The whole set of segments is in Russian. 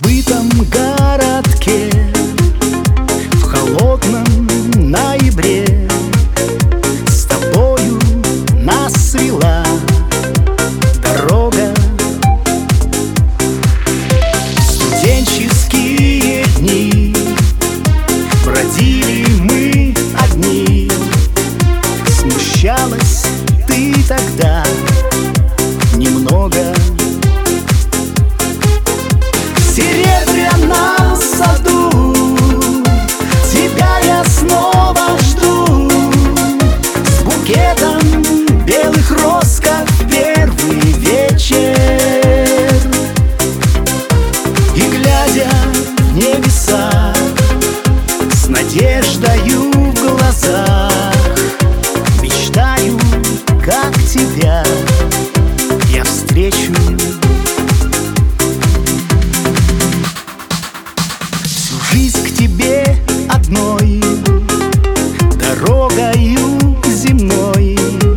забытом городке в холодном ноябре с тобою нас свела дорога. Студенческие дни бродили мы одни. Смущалась ты тогда немного. В серебряном саду тебя я снова жду, с букетом белых роз, как в первый вечер. И глядя в небеса с надеждою в глазах, мечтаю, как тебя я встречу. Жизнь к тебе одной, дорогою земной,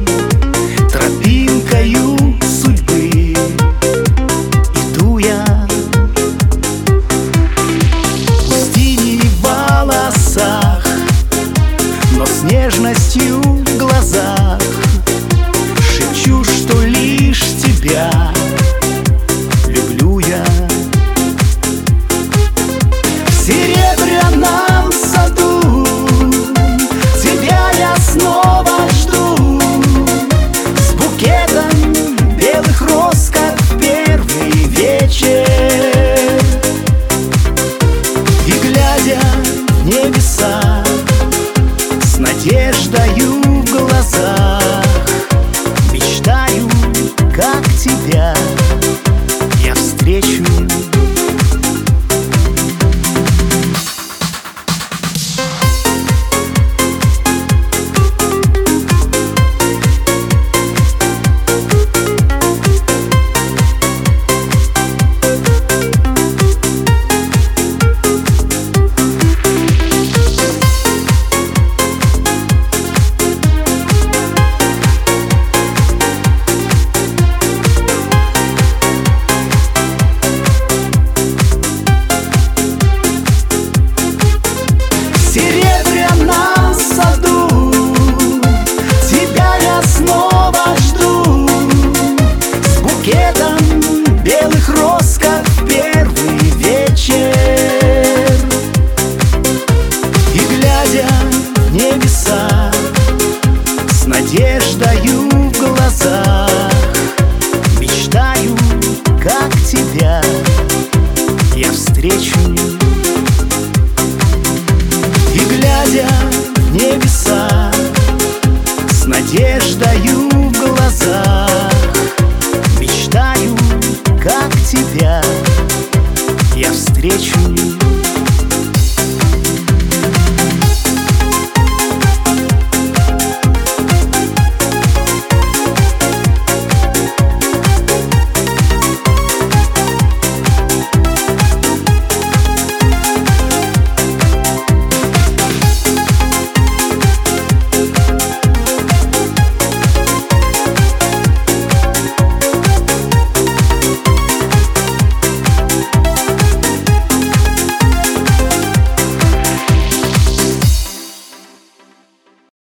тропинкою судьбы иду я. Пустыни в волосах, но с нежностью в глазах шепчу, что лишь тебя люблю я. В серебряном саду тебя я снова жду, с букетом белых роз, как в первый вечер. И глядя в небеса с надеждою в глазах, мечтаю, как тебя я встречу. Белых роз, как в первый вечер. И глядя в небеса с надеждою в глазах, мечтаю, как тебя я встречу. И глядя в небеса с надеждою в глазах, мечтаю, как тебя я встречу.